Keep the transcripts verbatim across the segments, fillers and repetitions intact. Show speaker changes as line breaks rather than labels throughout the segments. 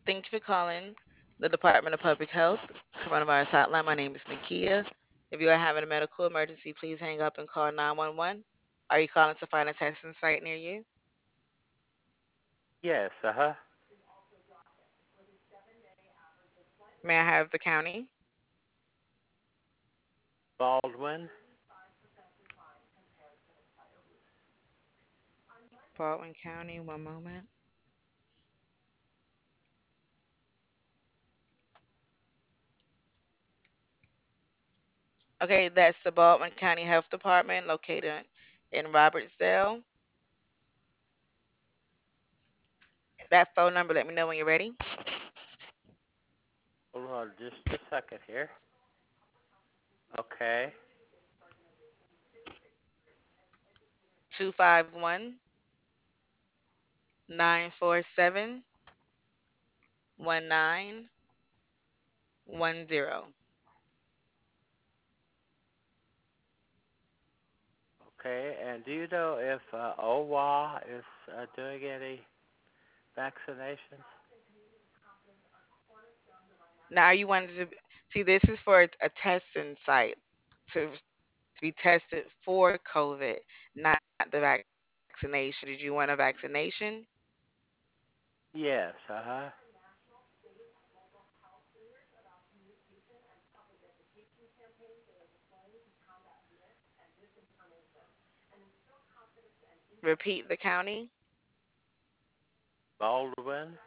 Thank you for calling the Department of Public Health Coronavirus Hotline. My name is Nakia. If you are having a medical emergency, please hang up and call nine one one. Are you calling to find a testing site near you?
Yes, uh huh.
May I have the county?
Baldwin.
Baldwin County, one moment. Okay, that's the Baldwin County Health Department located in Robertsdale. That phone number, let me know when you're ready.
Hold on just a second here. Okay.
two five one, nine four seven, one nine one zero.
Okay. And do you know if uh, O W A is uh, doing any vaccinations?
Now you wanted to see this is for a testing site to to be tested for COVID, not the vaccination. Did you want a vaccination?
Yes, uh huh.
Repeat the county.
Baldwin.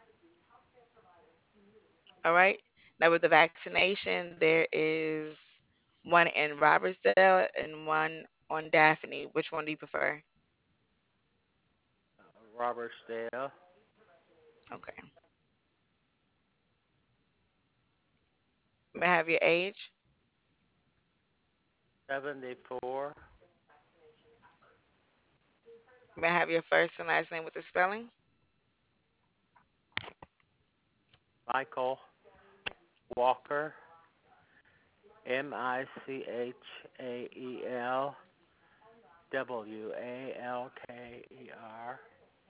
All right. Now with the vaccination, there is one in Robertsdale and one on Daphne. Which one do you prefer?
Uh, Robertsdale.
Okay. May I have your age?
seventy-four.
May I have your first and last name with the spelling?
Michael Walker. M I C H A E L W A L K E R.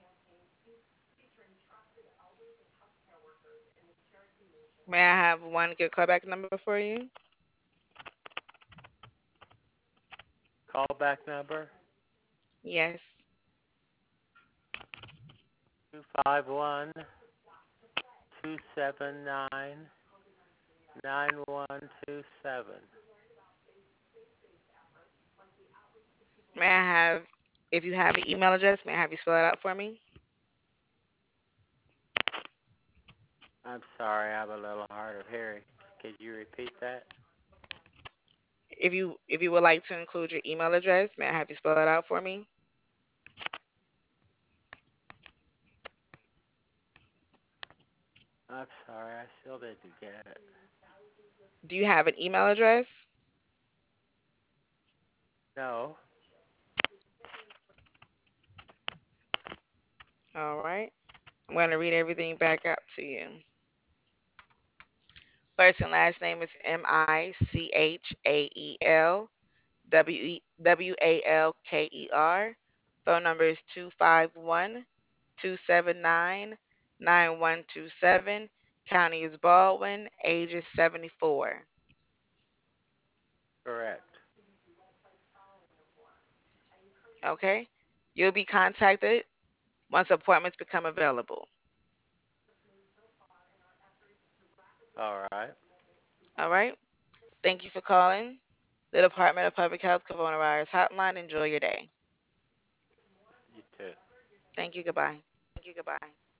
May I have one good callback number for you?
Callback number
Yes.
two five one two seven nine nine one two seven.
May I have, if you have an email address, may I have you spell it out for me?
I'm sorry, I'm a little hard of hearing. Could you repeat that?
If you if you would like to include your email address, may I have you spell it out for me?
I'm sorry, I still didn't get it.
Do you have an email address?
No.
All right. I'm going to read everything back out to you. First and last name is M I C H A E L W E W A L K E R. Phone number is two five one two seven nine nine one two seven. County is Baldwin. Age is seventy-four.
Correct.
Okay. You'll be contacted once appointments become available.
All right.
All right. Thank you for calling the Department of Public Health Coronavirus Hotline. Enjoy your day.
You too.
Thank you. Goodbye.
Thank you. Goodbye.